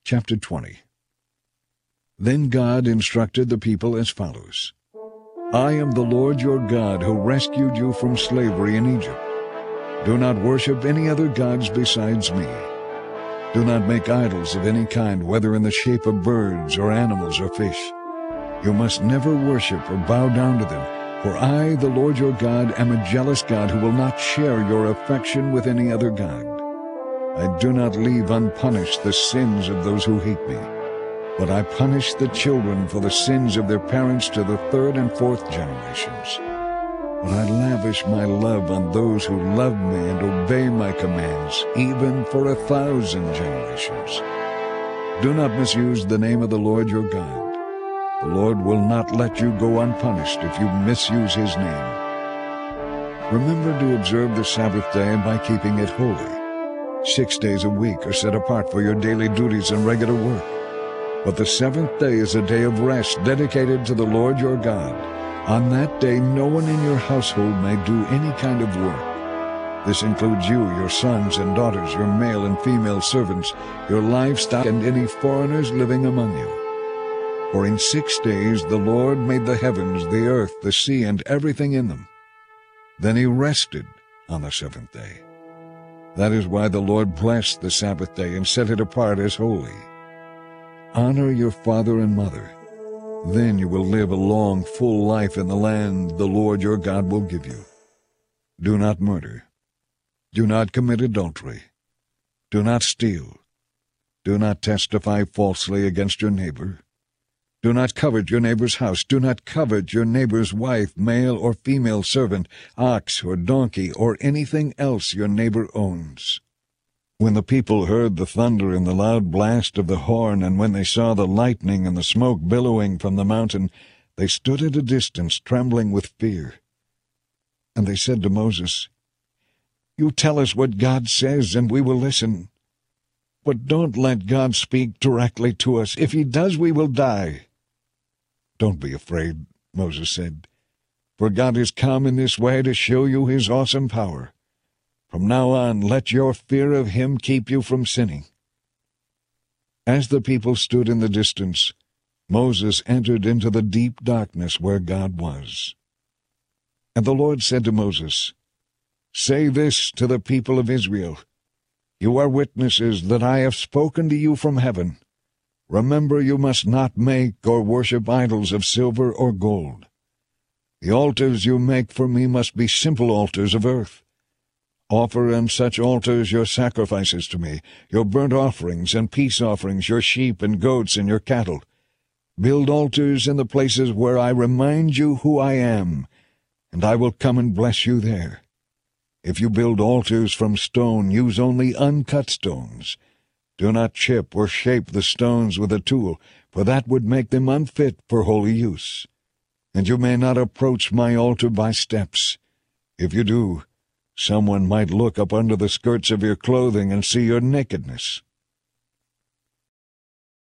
Chapter 20. Then God instructed the people as follows. I am the Lord your God who rescued you from slavery in Egypt. Do not worship any other gods besides me. Do not make idols of any kind, whether in the shape of birds or animals or fish. You must never worship or bow down to them, for I, the Lord your God, am a jealous God who will not share your affection with any other god. I do not leave unpunished the sins of those who hate me, but I punish the children for the sins of their parents to the third and fourth generations. But I lavish my love on those who love me and obey my commands, even for 1,000 generations. Do not misuse the name of the Lord your God. The Lord will not let you go unpunished if you misuse his name. Remember to observe the Sabbath day by keeping it holy. 6 days a week are set apart for your daily duties and regular work. But the seventh day is a day of rest dedicated to the Lord your God. On that day no one in your household may do any kind of work. This includes you, your sons and daughters, your male and female servants, your livestock, and any foreigners living among you. For in 6 days the Lord made the heavens, the earth, the sea, and everything in them. Then he rested on the seventh day. That is why the Lord blessed the Sabbath day and set it apart as holy. Honor your father and mother. Then you will live a long, full life in the land the Lord your God will give you. Do not murder. Do not commit adultery. Do not steal. Do not testify falsely against your neighbor. Do not covet your neighbor's house. Do not covet your neighbor's wife, male or female servant, ox or donkey, or anything else your neighbor owns. When the people heard the thunder and the loud blast of the horn, and when they saw the lightning and the smoke billowing from the mountain, they stood at a distance, trembling with fear. And they said to Moses, You tell us what God says, and we will listen. But don't let God speak directly to us. If he does, we will die. Don't be afraid, Moses said, for God has come in this way to show you his awesome power. From now on, let your fear of him keep you from sinning. As the people stood in the distance, Moses entered into the deep darkness where God was. And the Lord said to Moses, Say this to the people of Israel, You are witnesses that I have spoken to you from heaven. Remember, you must not make or worship idols of silver or gold. The altars you make for me must be simple altars of earth. Offer on such altars your sacrifices to me, your burnt offerings and peace offerings, your sheep and goats and your cattle. Build altars in the places where I remind you who I am, and I will come and bless you there. If you build altars from stone, use only uncut stones. Do not chip or shape the stones with a tool, for that would make them unfit for holy use. And you may not approach my altar by steps. If you do, someone might look up under the skirts of your clothing and see your nakedness.